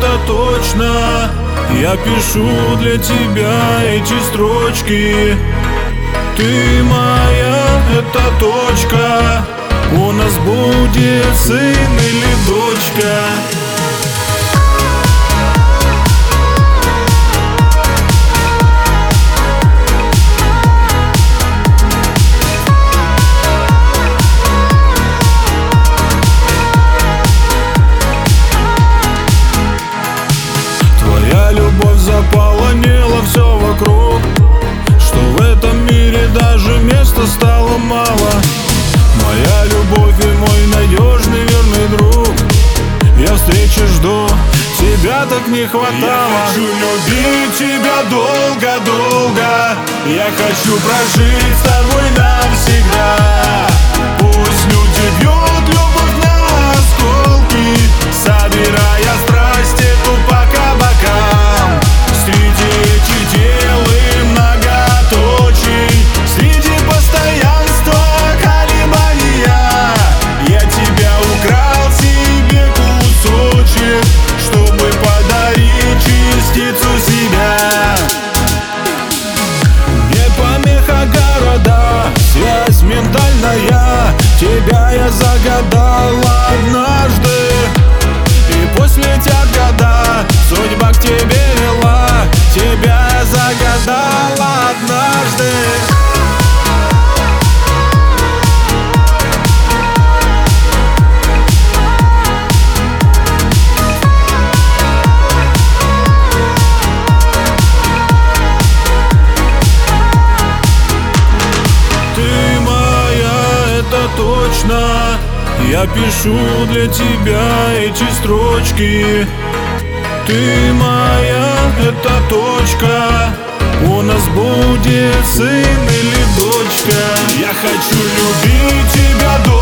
это точно. Я пишу для тебя эти строчки. Ты моя, это точка. У нас будет сын или дочка. Твоя любовь заполонила все вокруг, что в этом мире даже места стало мало. Моя любовь и мой надежный верный друг. Я встречи жду, тебя так не хватало. Я хочу любить тебя долго-долго. Я хочу прожить с тобой навсегда. Пусть люди бьют любовь на осколки, собирая страсть эту по кабакам. Среди этих дел и многоточий, среди постоянства колебания, я тебя украл себе кусочек, чтобы подарить частицу себя. Не помеха города, связь ментальная. Тебя я загадал однажды, и пусть летят года, судьба к тебе вела. Тебя я загадал однажды. Ты моя, это точно. Я пишу для тебя эти строчки. Ты моя, это точка. У нас будет сын или дочка. Я хочу любить тебя долго.